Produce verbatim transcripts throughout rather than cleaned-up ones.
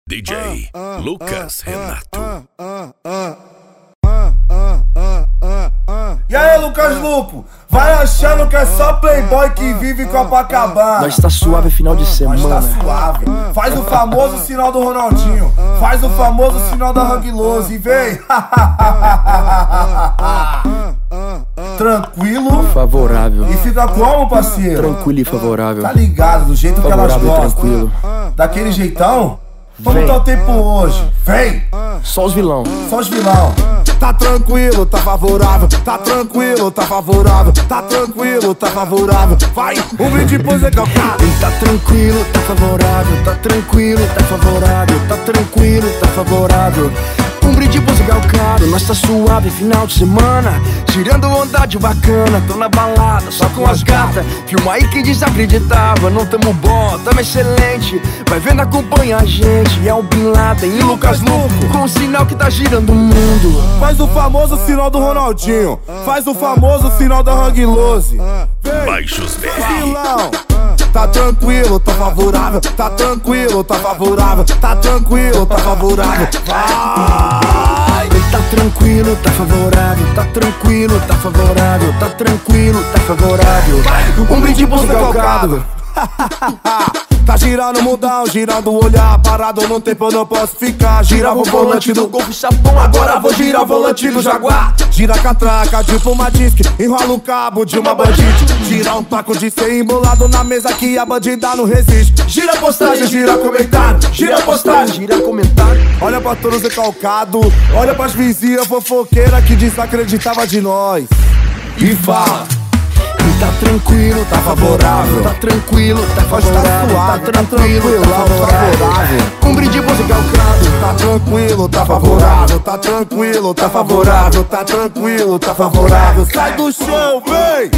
D J Lucas Renato. E aí, Lucas Luco? Vai achando que é só playboy que vive Copacabana. Nós tá suave final de semana. Nós tá suave. Faz o famoso sinal do Ronaldinho. Faz o famoso sinal da Hang Loose e vem. Tranquilo, favorável. E fica como, parceiro? Tranquilo e favorável. Tá ligado, do jeito que elas Favorável e gostam. tranquilo. Daquele jeitão? Como Vem. tá o tempo hoje? Vem! Só os vilão. Só os vilão. Tá tranquilo, tá favorável. Tá tranquilo, tá favorável. Tá tranquilo, tá favorável. Vai, um brinde pro Zé Calcado. Ele tá tranquilo, tá favorável. Tá tranquilo, tá favorável. Tá tranquilo, tá favorável. Um brinde pro Zé Calcado. Nós tá suave final de semana, tirando onda de bacana. Tô na balada, só com as gatas. Filma aí quem desacreditava. Não tamo bom, tamo excelente. Vai vendo, acompanha a gente. E é o Bin Laden e Lucas Luco, com o sinal que tá girando o mundo. Faz o famoso sinal do Ronaldinho. Faz o famoso sinal da Hang Loose. Baixos B R. Vilão. Tá tranquilo, tá favorável. Tá tranquilo, tá favorável. Tá tranquilo, tá favorável. Vai! Ele tá tranquilo, tá favorável. Tá tranquilo, tá favorável. Tá tranquilo, tá favorável. Um brinde pro Zé Calcado. Tá girando o mundão, girando o olhar. Parado no tempo eu não posso ficar. Girava o volante do Golf Chapão, agora vou girar o volante do Jaguar. Gira a catraca de uma disque, enrola o cabo de uma bandite. Gira um taco de cem embolado na mesa que a bandida não resiste. Gira a postagem, gira comentário. Gira a postagem, Gira comentário. olha pra todos recalcado. Olha pras vizinhas fofoqueiras que desacreditava de nós. E fala. Tá tranquilo, tá favorável. Tá tranquilo, tá favorável. Tá tranquilo, tá favorável. Um brinde pro Zé Calcado. Tá tranquilo, tá favorável. Tá tranquilo, tá favorável. Tá tranquilo, tá favorável. Sai do chão, vem!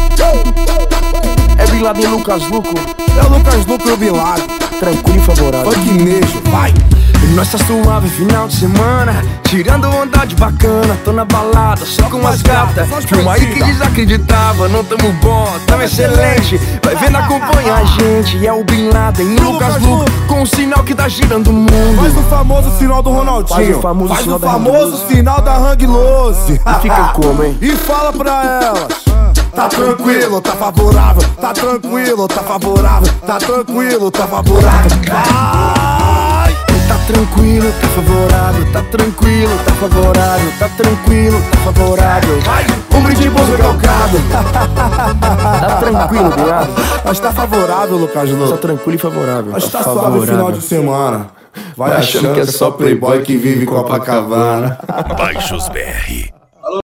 É Bin Laden e Lucas Luco. É o Lucas Luco e o Bin Laden. Tranquilo e favorável. Funknejo, vai! Nós tá suave final de semana, tirando onda de bacana. Tô na balada, só com as gatas. Filma aí que desacreditava. Não tamo bom, tamo excelente. Vai vendo, acompanha a gente. E é o Bin Laden e Lucas Luco, com o sinal que tá girando o mundo. Faz o famoso sinal do Ronaldinho. Faz o famoso Faz sinal o da famoso Hang sinal da Hang Loose. E fica como, hein? E fala pra elas. Tá tranquilo, tá favorável. Tá tranquilo, tá favorável. Tá tranquilo, tá favorável. Vai! Tá tranquilo, tá favorável. Tá tranquilo, tá favorável. Tá tranquilo, tá favorável. Um brinde pro Zé Calcado. Tá tranquilo, viado. Mas tá favorável, Lucas Tá Luco. tranquilo e favorável. Mas tá suave final de semana. Vai achando que é só playboy que vive Copacabana. Baixos B R.